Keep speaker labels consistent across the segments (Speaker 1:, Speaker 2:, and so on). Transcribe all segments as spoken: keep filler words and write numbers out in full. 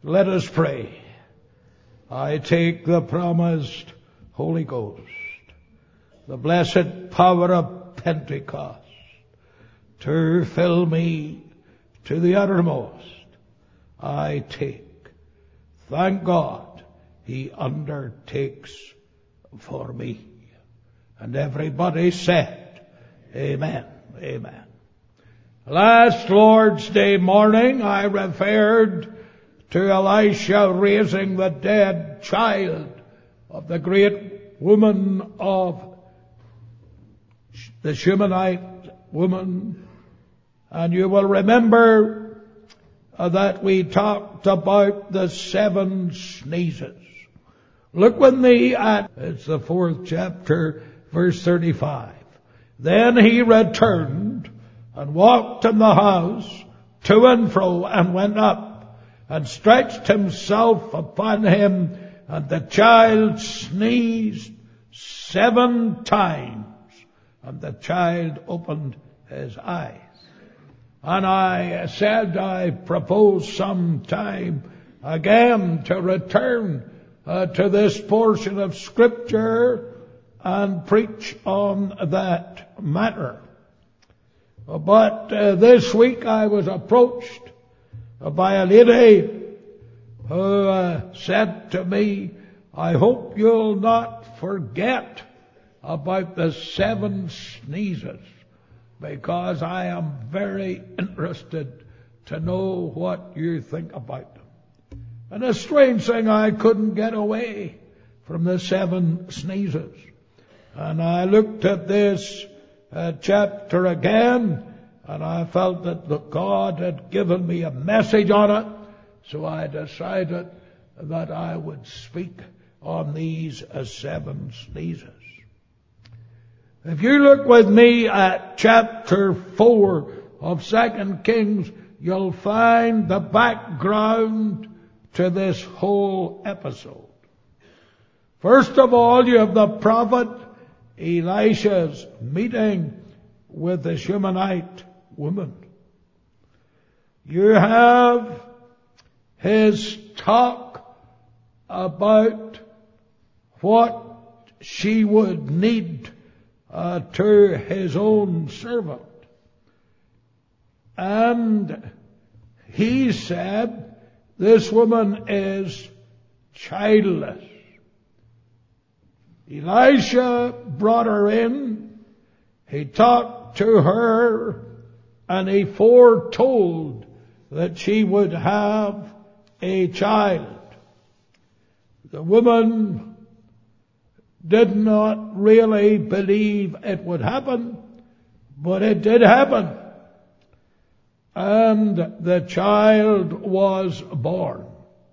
Speaker 1: Let us pray. I take the promised Holy Ghost, the blessed power of Pentecost, to fill me to the uttermost. I take. Thank God He undertakes for me. And everybody said, Amen. Amen. Last Lord's Day morning I referred to Elisha raising the dead child of the great woman of the Shunammite woman. And you will remember that we talked about the seven sneezes. Look with me at, it's the fourth chapter, verse thirty-five. Then he returned and walked in the house to and fro and went up and stretched himself upon him, and the child sneezed seven times, and the child opened his eyes. And I said I propose sometime again to return uh, to this portion of Scripture and preach on that matter. But uh, this week I was approached by a lady who uh, said to me, I hope you'll not forget about the seven sneezes, because I am very interested to know what you think about them. And a strange thing, I couldn't get away from the seven sneezes. And I looked at this uh, chapter again, and I felt that God had given me a message on it, so I decided that I would speak on these uh, seven sneezes. If you look with me at chapter four of Second Kings, you'll find the background to this whole episode. First of all, you have the prophet Elisha's meeting with the Shunammite woman. You have his talk about what she would need uh, to his own servant. And he said, this woman is childless. Elisha brought her in. He talked to her, and he foretold that she would have a child. The woman did not really believe it would happen, but it did happen. And the child was born.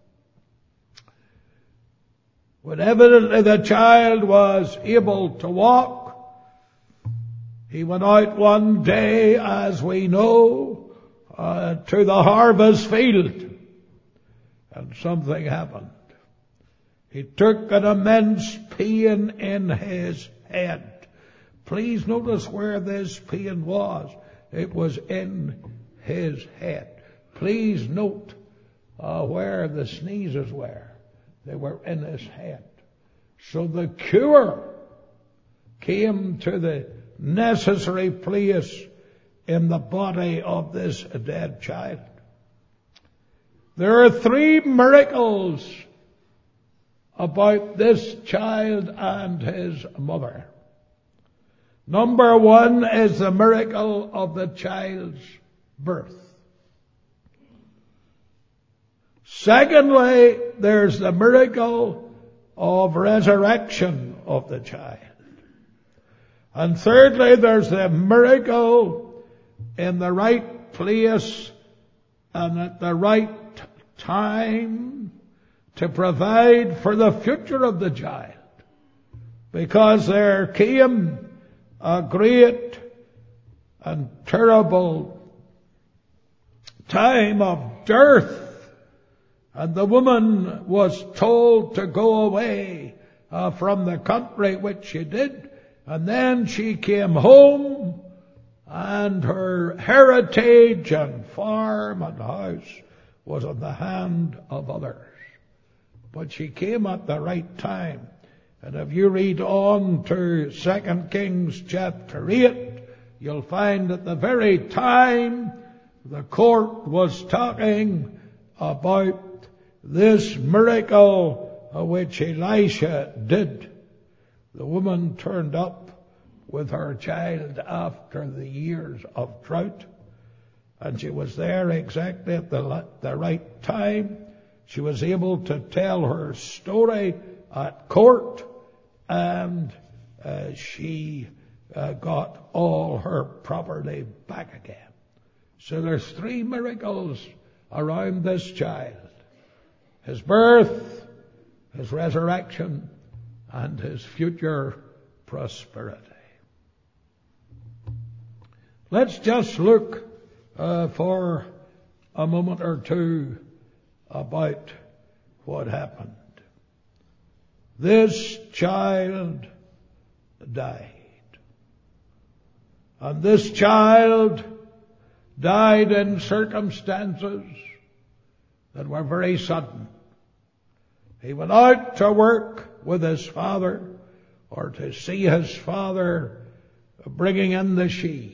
Speaker 1: When evidently the child was able to walk, he went out one day, as we know, uh, to the harvest field, and something happened. He took an immense pain in his head. Please notice where this pain was. It was in his head. Please note uh, where the sneezes were. They were in his head. So the cure came to the necessary place in the body of this dead child. There are three miracles about this child and his mother. Number one is the miracle of the child's birth. Secondly, there's the miracle of resurrection of the child. And thirdly, there's the miracle in the right place and at the right time to provide for the future of the child. Because there came a great and terrible time of dearth, and the woman was told to go away uh, from the country, which she did. And then she came home, and her heritage and farm and house was in the hand of others. But she came at the right time. And if you read on to Second Kings chapter eight, you'll find at the very time the court was talking about this miracle which Elisha did. The woman turned up with her child after the years of drought, and she was there exactly at the, the right time. She was able to tell her story at court, and uh, she uh, got all her property back again. So there's three miracles around this child: his birth, his resurrection, and his future prosperity. Let's just look uh, for a moment or two about what happened. This child died. And this child died in circumstances that were very sudden. He went out to work with his father, or to see his father bringing in the sheaves.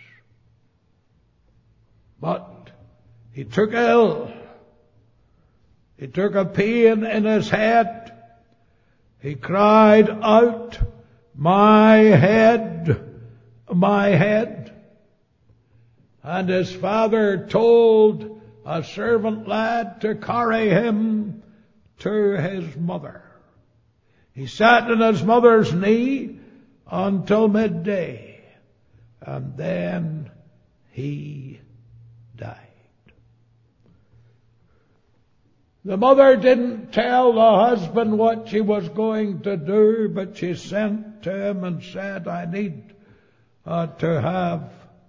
Speaker 1: But he took ill. He took a pain in his head. He cried out, "My head, my head." And his father told a servant lad to carry him to his mother. He sat on his mother's knee until midday, and then he died. The mother didn't tell the husband what she was going to do, but she sent to him and said, "I need uh, to have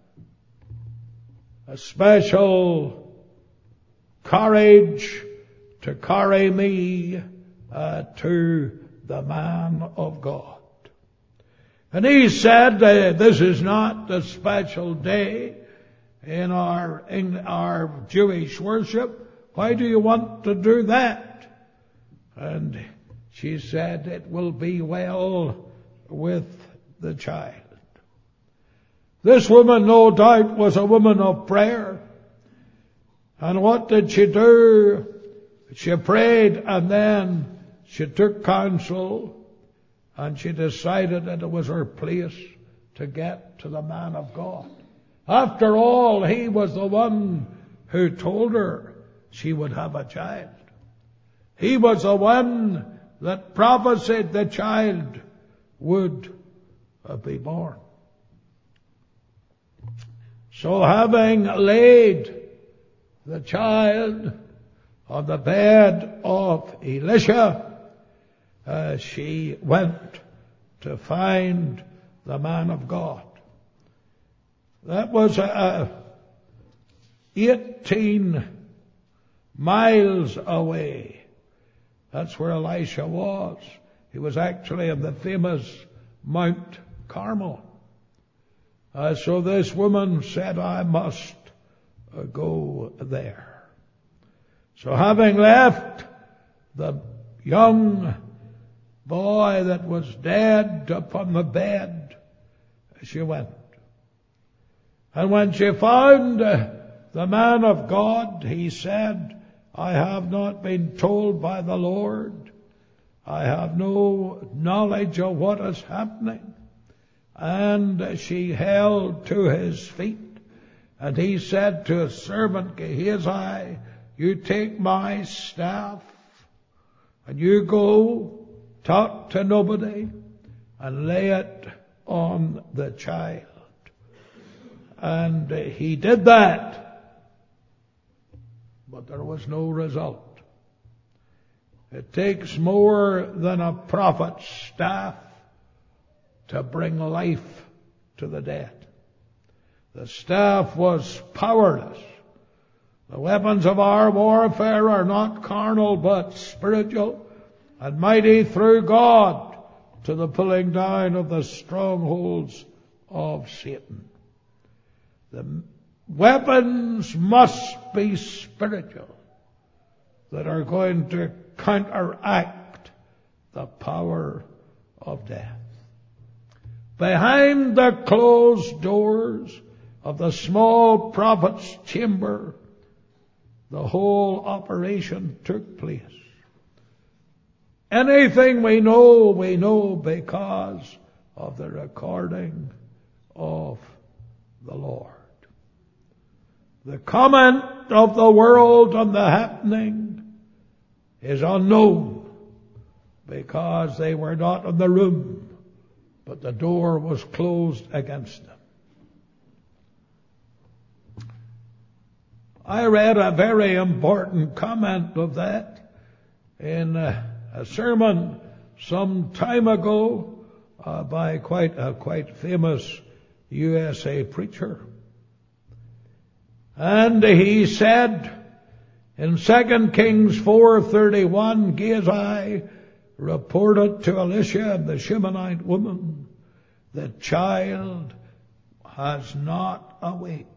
Speaker 1: a special courage to carry me uh, to the man of God." And he said, uh, "This is not a special day in our in our Jewish worship. Why do you want to do that?" And she said, "It will be well with the child." This woman, no doubt, was a woman of prayer. And what did she do? She prayed, and then she took counsel, and she decided that it was her place to get to the man of God. After all, he was the one who told her she would have a child. He was the one that prophesied the child would be born. So having laid the child on the bed of Elisha, uh, she went to find the man of God. That was uh, eighteen miles away. That's where Elisha was. He was actually in the famous Mount Carmel. Uh, so this woman said, "I must uh, go there." So having left the young boy that was dead upon the bed, she went. And when she found uh, the man of God, he said, "I have not been told by the Lord. I have no knowledge of what is happening." And she held to his feet. And he said to his servant Gehazi, "You take my staff, and you go, talk to nobody, and lay it on the child." And he did that. But there was no result. It takes more than a prophet's staff to bring life to the dead. The staff was powerless. The weapons of our warfare are not carnal but spiritual, and mighty through God to the pulling down of the strongholds of Satan. The weapons must be spiritual. that are going to counteract the power of death. Behind the closed doors of the small prophet's chamber, the whole operation took place. Anything we know, we know because of the recording of the Lord. The comment of the world on the happening is unknown because they were not in the room, but the door was closed against them. I read a very important comment of that in a, a sermon some time ago uh, by quite a quite famous U S A preacher. And he said in Second Kings four thirty-one, Gehazi reported to Elisha and the Shunammite woman, the child has not awaked.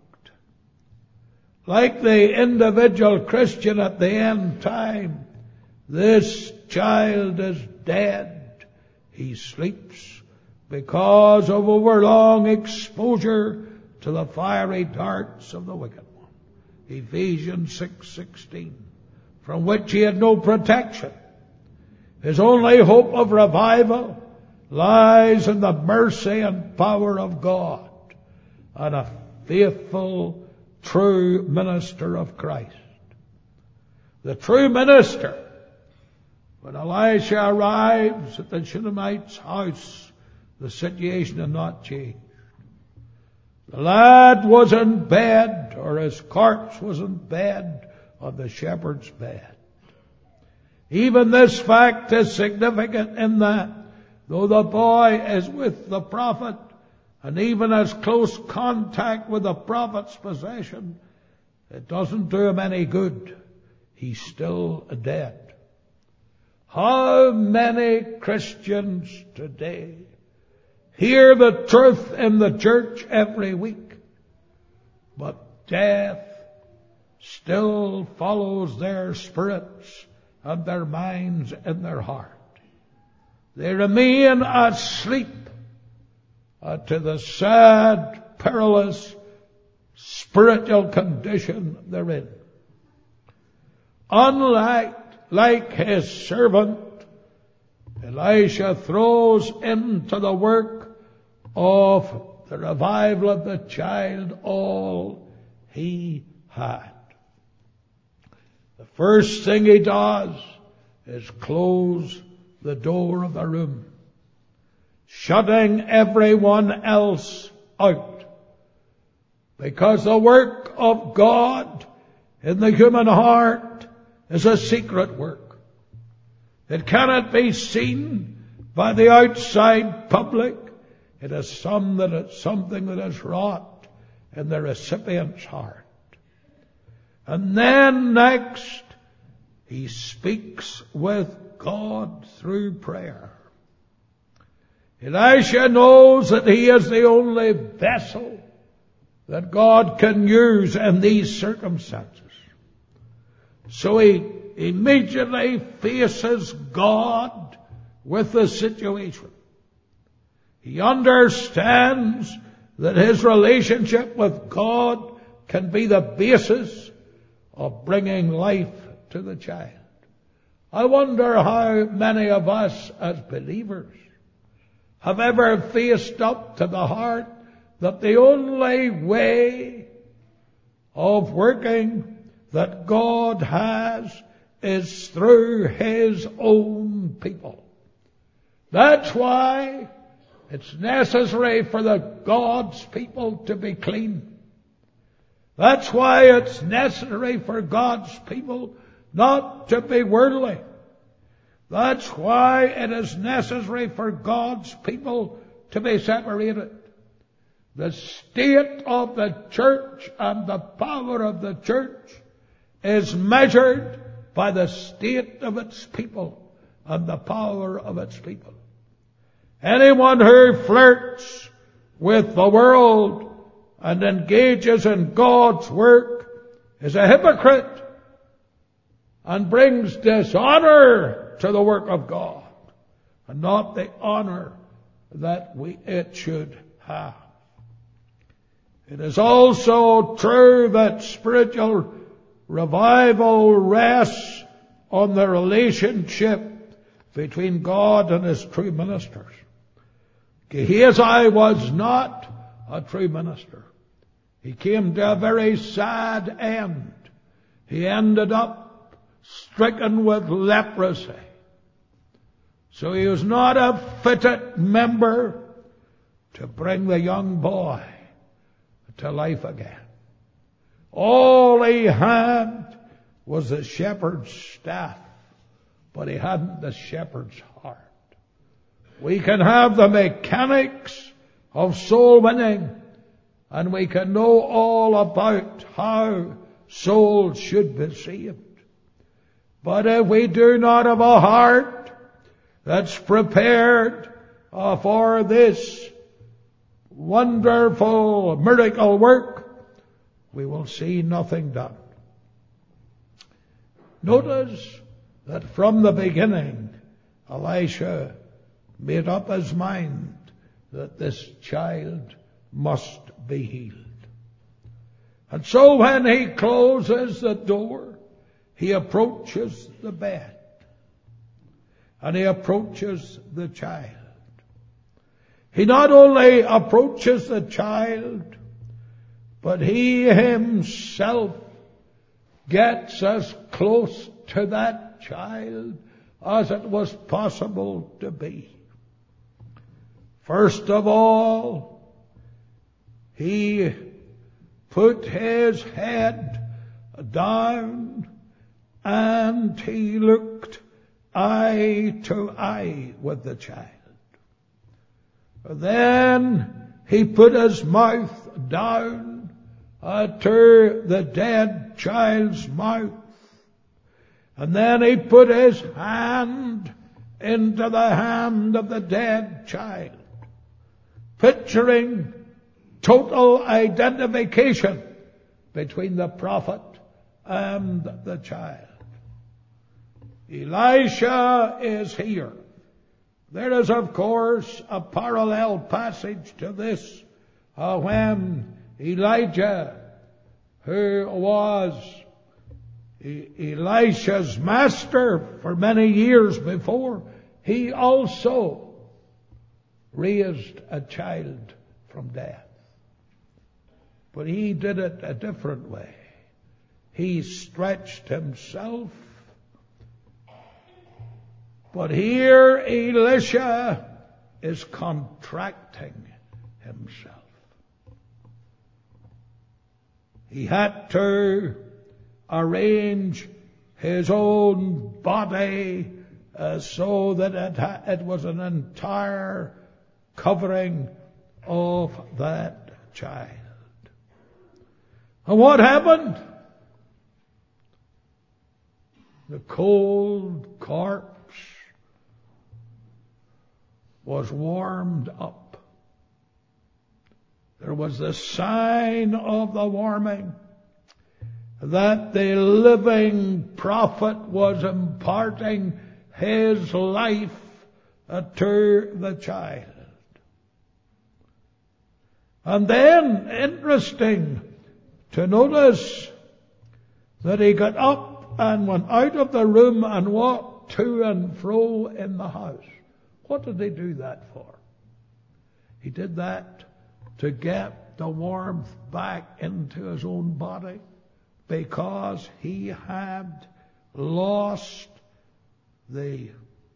Speaker 1: Like the individual Christian at the end time, this child is dead. He sleeps because of overlong exposure to the fiery darts of the wicked one. Ephesians six sixteen, from which he had no protection. His only hope of revival lies in the mercy and power of God and a faithful, true minister of Christ. The true minister, when Elisha arrives at the Shunammite's house, the situation had not changed. The lad was in bed, or his corpse was in bed on the shepherd's bed. Even this fact is significant in that, though the boy is with the prophet, and even has close contact with the prophet's possession, it doesn't do him any good. He's still dead. How many Christians today hear the truth in the church every week, but death still follows their spirits and their minds and their heart. They remain asleep uh, to the sad, perilous spiritual condition they're in. Unlike like his servant, Elisha throws into the work of the revival of the child all he had. The first thing he does is close the door of the room, shutting everyone else out. Because the work of God in the human heart is a secret work. It cannot be seen by the outside public. It is some that it's something that is wrought in the recipient's heart. And then next, he speaks with God through prayer. Elisha knows that he is the only vessel that God can use in these circumstances. So he immediately faces God with the situation. He understands that his relationship with God can be the basis of bringing life to the child. I wonder how many of us as believers have ever faced up to the heart that the only way of working that God has is through His own people. That's why it's necessary for the God's people to be clean. That's why it's necessary for God's people not to be worldly. That's why it is necessary for God's people to be separated. The state of the church and the power of the church is measured by the state of its people and the power of its people. Anyone who flirts with the world and engages in God's work is a hypocrite and brings dishonor to the work of God, and not the honor that we, it should have. It is also true that spiritual revival rests on the relationship between God and His true ministers. Gehazi was not a true minister. He came to a very sad end. He ended up stricken with leprosy. So he was not a fitted member to bring the young boy to life again. All he had was the shepherd's staff, but he hadn't the shepherd's heart. We can have the mechanics of soul winning, and we can know all about how souls should be saved. But if we do not have a heart that's prepared uh, for this wonderful miracle work, we will see nothing done. Notice that from the beginning, Elisha made up his mind that this child must be healed. And so when he closes the door, he approaches the bed. And he approaches the child. He not only approaches the child, but he himself gets as close to that child as it was possible to be. First of all, he put his head down and he looked eye to eye with the child. Then he put his mouth down uh, to the dead child's mouth. And then he put his hand into the hand of the dead child, picturing total identification between the prophet and the child. Elisha is here. There is, of course, a parallel passage to this uh, when Elijah, who was e- Elisha's master for many years before, he also raised a child from death. But he did it a different way. He stretched himself. But here Elisha is contracting himself. He had to arrange his own body uh, so that it, ha- it was an entire covering of that child. And what happened? The cold corpse was warmed up. There was the sign of the warming that the living prophet was imparting his life to the child. And then, interesting to notice that he got up and went out of the room and walked to and fro in the house. What did he do that for? He did that to get the warmth back into his own body, because he had lost the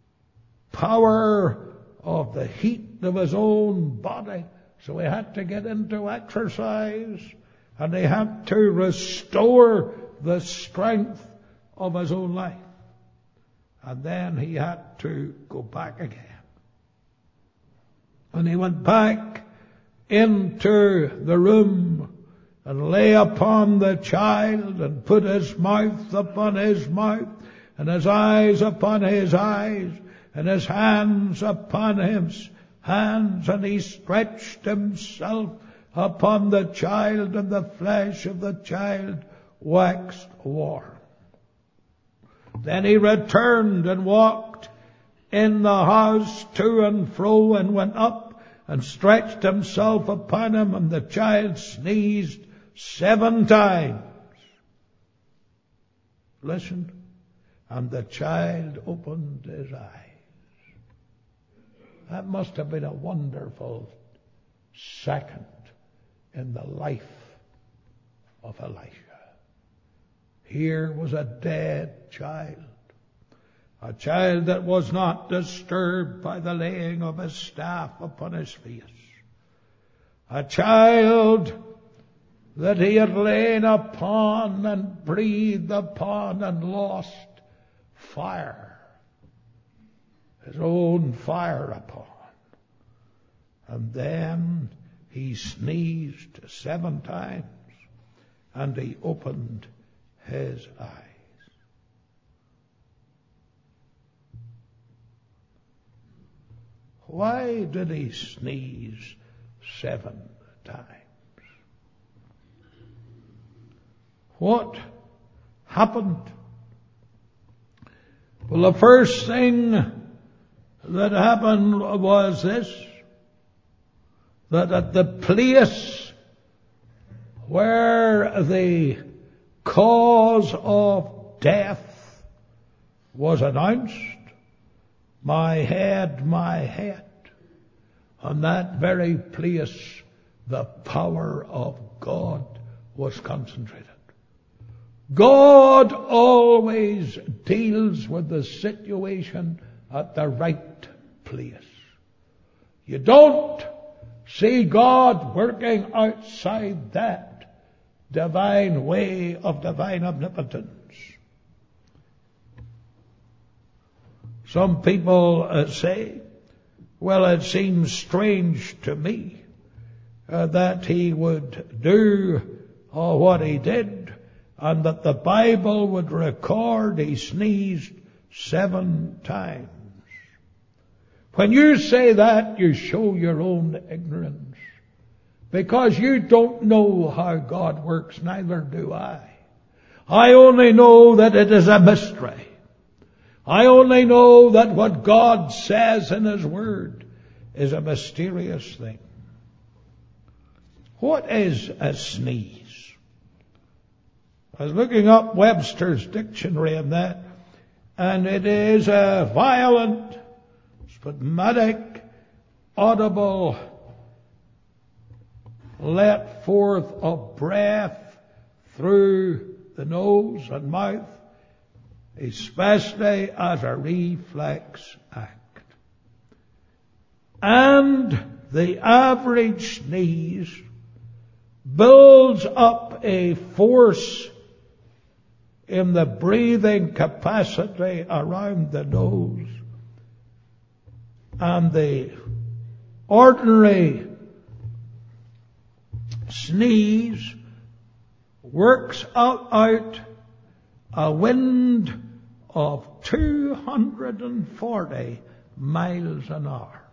Speaker 1: power of the heat of his own body. So he had to get into exercise, and he had to restore the strength of his own life. And then he had to go back again. And he went back into the room and lay upon the child and put his mouth upon his mouth and his eyes upon his eyes and his hands upon his hands, and he stretched himself upon the child, and the flesh of the child waxed warm. Then he returned and walked in the house to and fro, and went up and stretched himself upon him, and the child sneezed seven times. Listen. And the child opened his eyes. That must have been a wonderful second in the life of Elisha. Here was a dead child. A child that was not disturbed by the laying of his staff upon his face. A child that he had lain upon and breathed upon and lost fire. His own fire upon. And then he sneezed seven times and he opened his eyes. Why did he sneeze seven times? What happened? Well, the first thing that happened was this, that at the place where the cause of death was announced, my head, my head, on that very place the power of God was concentrated. God always deals with the situation at the right place. You don't see God working outside that divine way of divine omnipotence. Some people uh, say, well, it seems strange to me uh, that he would do uh, what he did, and that the Bible would record he sneezed seven times. When you say that, you show your own ignorance, because you don't know how God works, neither do I. I only know that it is a mystery. I only know that what God says in His Word is a mysterious thing. What is a sneeze? I was looking up Webster's dictionary on that, and it is a violent, spasmodic, audible let forth of breath through the nose and mouth, especially as a reflex act. And the average sneeze builds up a force in the breathing capacity around the nose, and the ordinary sneeze works out, out a wind of two hundred forty miles an hour.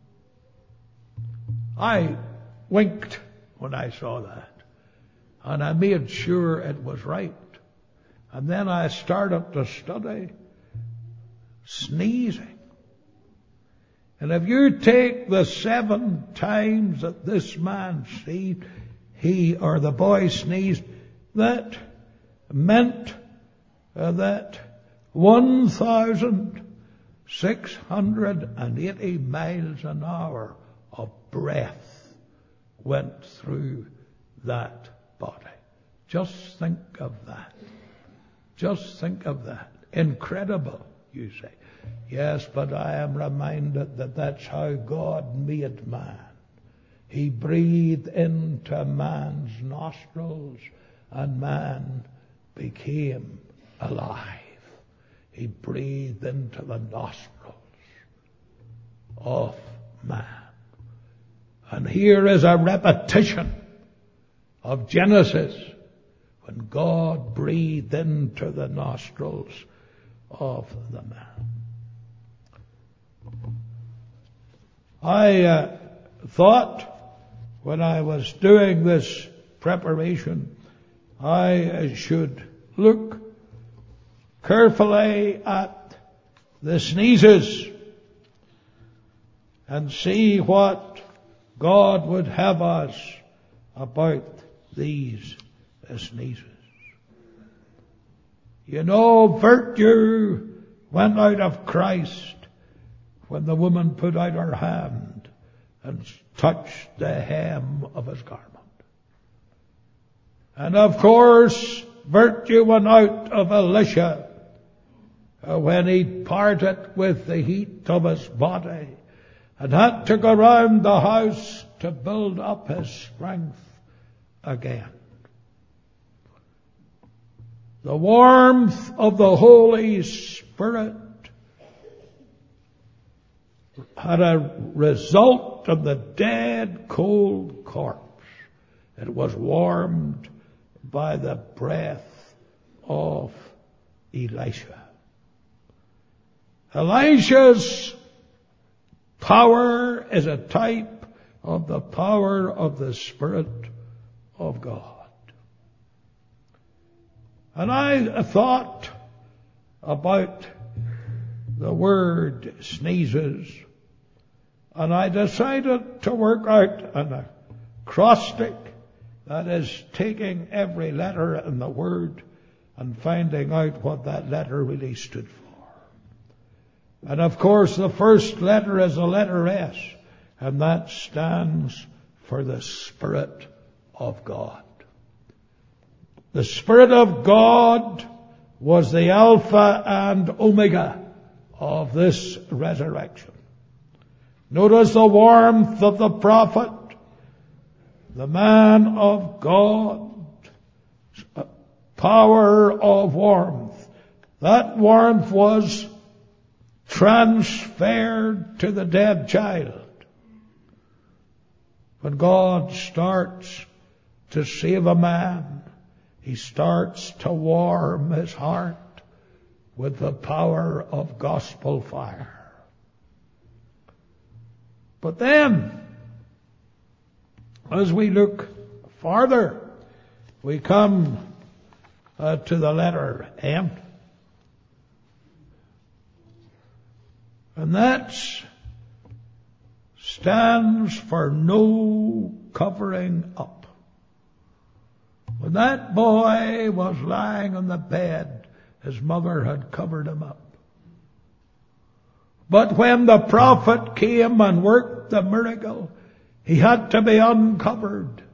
Speaker 1: I winked when I saw that, and I made sure it was right. And then I started to study sneezing. And if you take the seven times that this man sneezed, he or the boy sneezed, that meant uh, that one thousand six hundred eighty miles an hour of breath went through that body. Just think of that. Just think of that. Incredible, you say. Yes, but I am reminded that that's how God made man. He breathed into man's nostrils, and man became alive. He breathed into the nostrils of man. And here is a repetition of Genesis, when God breathed into the nostrils of the man. I uh, thought when I was doing this preparation, I should look carefully at the sneezes and see what God would have us about these sneezes. You know, virtue went out of Christ when the woman put out her hand and touched the hem of his garment. And of course, virtue went out of Elisha when he parted with the heat of his body and had to go round the house to build up his strength again. The warmth of the Holy Spirit had a result of the dead, cold corpse. It was warmed by the breath of Elisha. Elisha's power is a type of the power of the Spirit of God. And I thought about the word sneezes, and I decided to work out an acrostic that is taking every letter in the word and finding out what that letter really stood for. And of course the first letter is the letter S, and that stands for the Spirit of God. The Spirit of God was the Alpha and Omega of this resurrection. Notice the warmth of the prophet, the man of God, power of warmth. That warmth was transferred to the dead child. When God starts to save a man, He starts to warm his heart with the power of gospel fire. But then, as we look farther, we come uh, to the letter M. And that stands for no covering up. When that boy was lying on the bed, his mother had covered him up. But when the prophet came and worked the miracle, he had to be uncovered.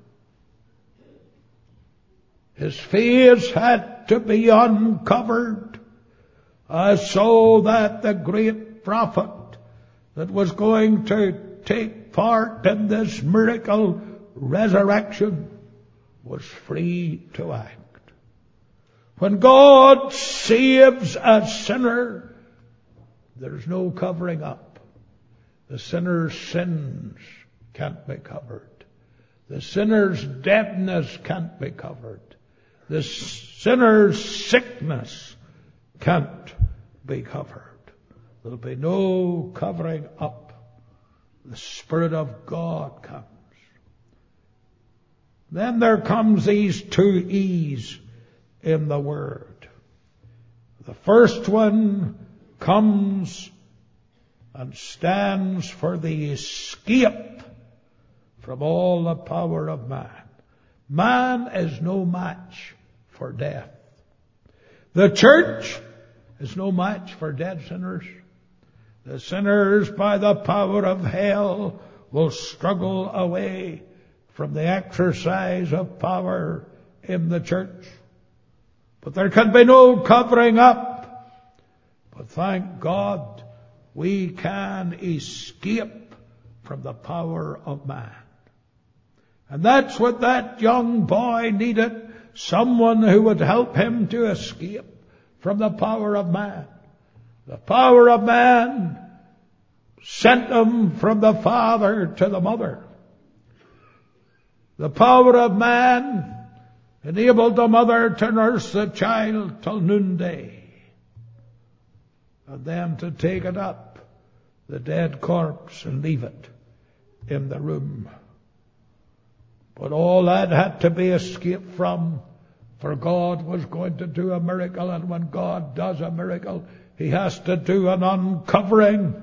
Speaker 1: His face had to be uncovered, uh, so that the great prophet that was going to take part in this miracle resurrection was free to act. When God saves a sinner, there's no covering up. The sinner's sins can't be covered. The sinner's deadness can't be covered. The sinner's sickness can't be covered. There'll be no covering up. The Spirit of God comes. Then there comes these two E's in the Word. The first one comes and stands for the escape from all the power of man. Man is no match for death. The church is no match for dead sinners. The sinners, by the power of hell, will struggle away from the exercise of power in the church. But there can be no covering up. But thank God we can escape from the power of man. And that's what that young boy needed. Someone who would help him to escape from the power of man. The power of man sent him from the father to the mother. The power of man enabled the mother to nurse the child till noonday, and then to take it up, the dead corpse, and leave it in the room. But all that had to be escaped from For God was going to do a miracle, and when God does a miracle, He has to do an uncovering.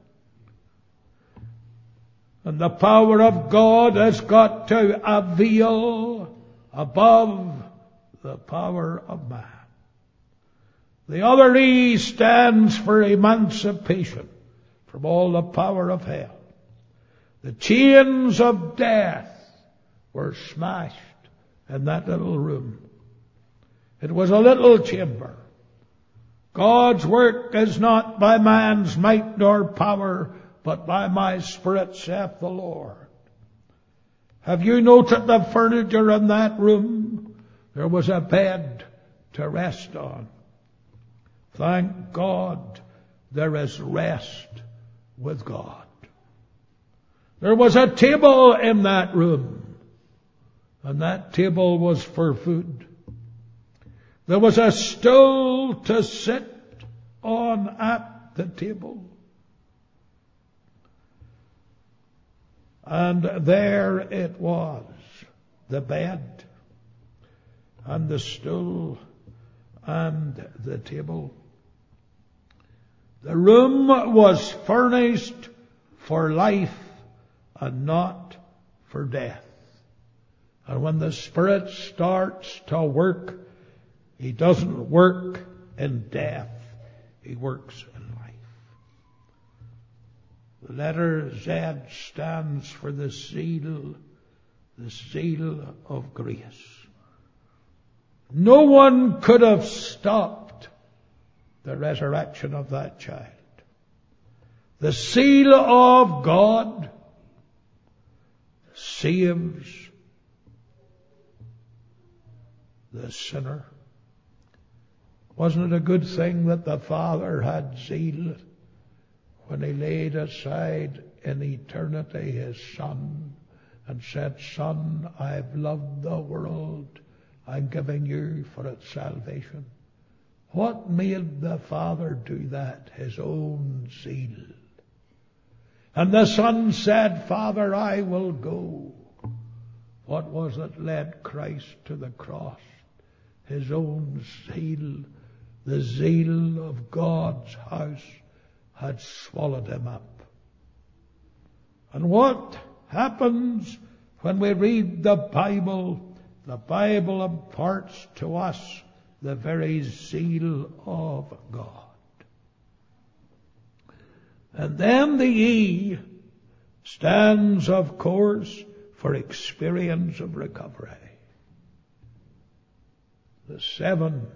Speaker 1: And the power of God has got to avail above the power of man. The other E stands for emancipation from all the power of hell. The chains of death were smashed in that little room. It was a little chamber. God's work is not by man's might nor power, but by my Spirit, saith the Lord. Have you noted the furniture in that room? There was a bed to rest on. Thank God there is rest with God. There was a table in that room, and that table was for food. There was a stool to sit on at the table. And there it was, the bed and the stool and the table. The room was furnished for life and not for death. And when the Spirit starts to work, He doesn't work in death. He works in life. The letter Z stands for the seal, the seal of grace. No one could have stopped the resurrection of that child. The seal of God saves the sinner. Wasn't it a good thing that the Father had zeal when He laid aside in eternity His Son and said, Son, I've loved the world. I'm giving you for its salvation. What made the Father do that? His own zeal. And the Son said, Father, I will go. What was it led Christ to the cross? His own zeal. The zeal of God's house had swallowed Him up. And what happens when we read the Bible? The Bible imparts to us the very zeal of God. And then the E stands, of course, for experience of recovery. The seven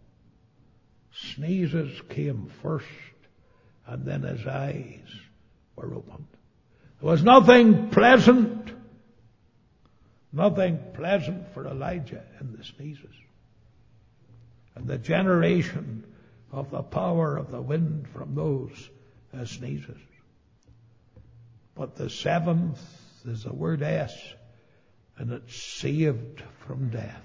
Speaker 1: sneezes came first, and then his eyes were opened. There was nothing pleasant, nothing pleasant for Elijah in the sneezes. And the generation of the power of the wind from those uh, sneezes. But the seventh is the word S, and it's saved from death.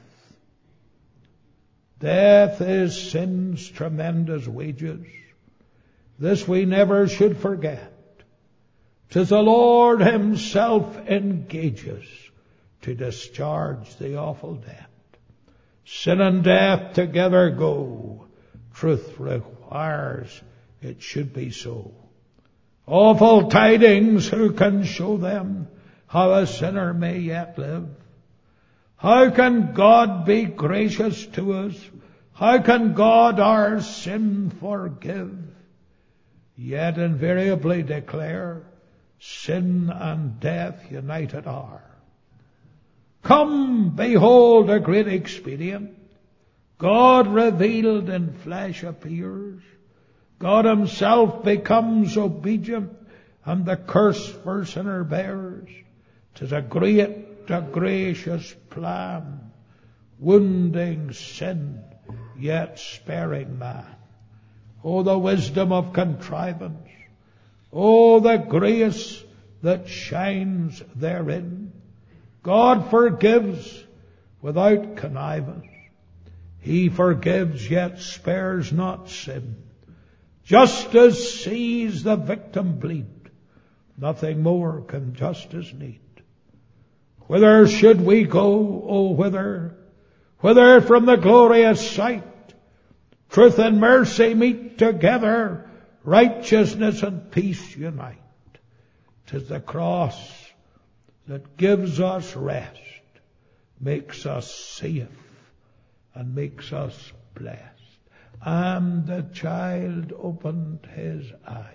Speaker 1: Death is sin's tremendous wages. This we never should forget. 'Tis the Lord Himself engages to discharge the awful debt. Sin and death together go. Truth requires it should be so. Awful tidings, who can show them? How a sinner may yet live. How can God be gracious to us? How can God our sin forgive? Yet invariably declare, sin and death united are. Come, behold a great expedient. God revealed in flesh appears. God Himself becomes obedient, and the curse for sinner bears. 'Tis a great, a gracious plan, wounding sin, yet sparing man. Oh, the wisdom of contrivance. Oh, the grace that shines therein. God forgives without connivance. He forgives, yet spares not sin. Justice sees the victim bleed. Nothing more can justice need. Whither should we go, oh whither? whither from the glorious sight truth and mercy meet together, righteousness and peace unite. 'Tis the cross that gives us rest, makes us safe, and makes us blessed. And the child opened his eyes.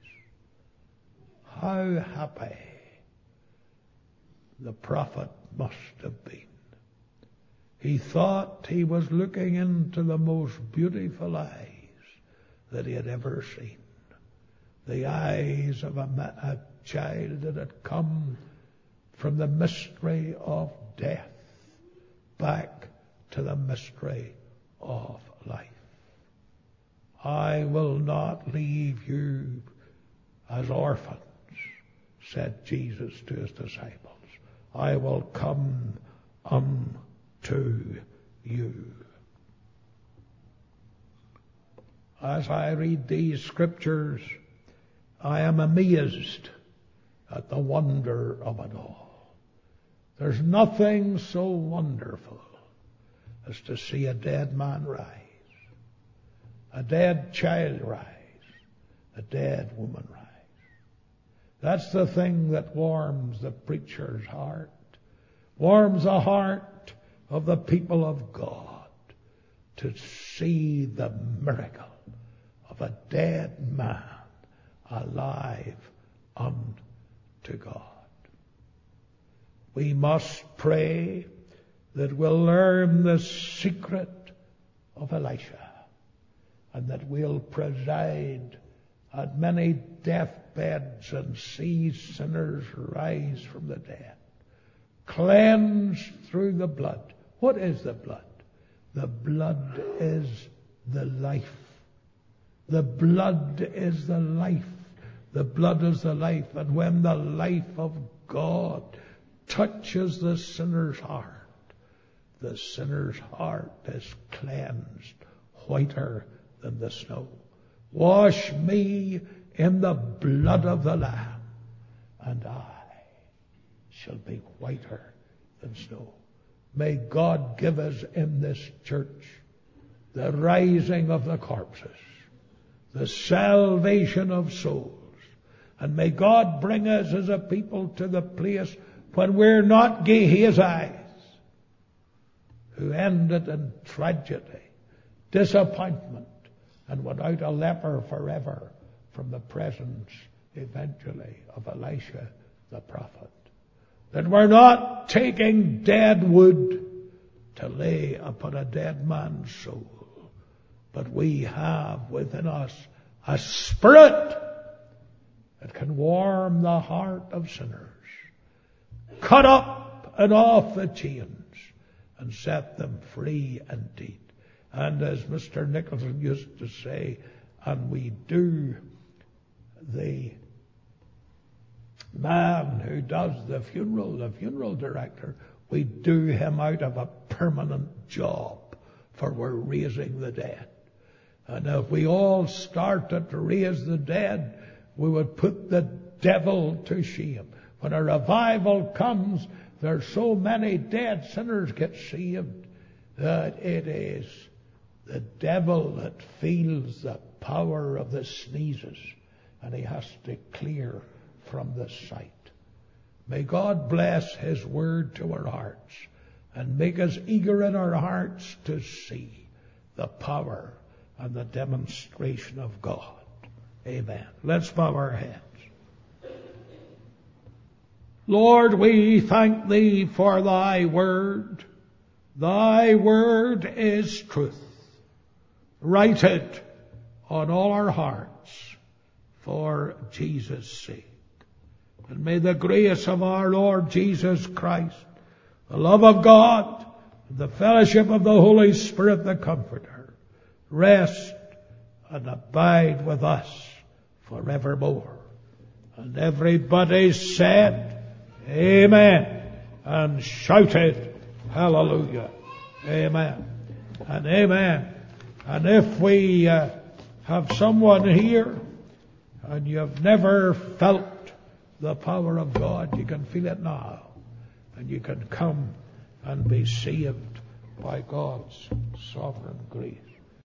Speaker 1: How happy the prophet must have been. He thought he was looking into the most beautiful eyes that he had ever seen. The eyes of a, ma- a child that had come from the mystery of death back to the mystery of life. I will not leave you as orphans, said Jesus to his disciples. I will come unto you. As I read these scriptures, I am amazed at the wonder of it all. There's nothing so wonderful as to see a dead man rise, a dead child rise, a dead woman rise. That's the thing that warms the preacher's heart, warms the heart of the people of God, to see the miracle of a dead man alive unto God. We must pray that we'll learn the secret of Elisha, and that we'll preside at many deathbeds and see sinners rise from the dead, cleansed through the blood. What is the blood? The blood is the life. The blood is the life. The blood is the life. And when the life of God touches the sinner's heart, the sinner's heart is cleansed whiter than the snow. Wash me in the blood of the Lamb, and I shall be whiter than snow. May God give us in this church the rising of the corpses, the salvation of souls, and may God bring us as a people to the place when we're not Gehazi, who ended in tragedy, disappointment, and went out a leper forever from the presence, eventually, of Elisha the prophet. That we're not taking dead wood to lay upon a dead man's soul, but we have within us a spirit that can warm the heart of sinners, cut up and off the chains, and set them free indeed. And as Mister Nicholson used to say, and we do, the man who does the funeral, the funeral director, we do him out of a permanent job, for we're raising the dead. And if we all started to raise the dead, we would put the devil to shame. When a revival comes, there's so many dead sinners get saved that it is the devil that feels the power of the sneezes, and he has to clear from the sight. May God bless His word to our hearts and make us eager in our hearts to see the power and the demonstration of God. Amen. Let's bow our heads. Lord, we thank Thee for Thy word. Thy word is truth. Write it on all our hearts for Jesus' sake. And may the grace of our Lord Jesus Christ, the love of God, and the fellowship of the Holy Spirit, the Comforter, rest and abide with us forevermore. And everybody said, Amen, and shouted, Hallelujah. Amen and amen. And if we uh, have someone here and you've never felt the power of God, you can feel it now. And you can come and be saved by God's sovereign grace.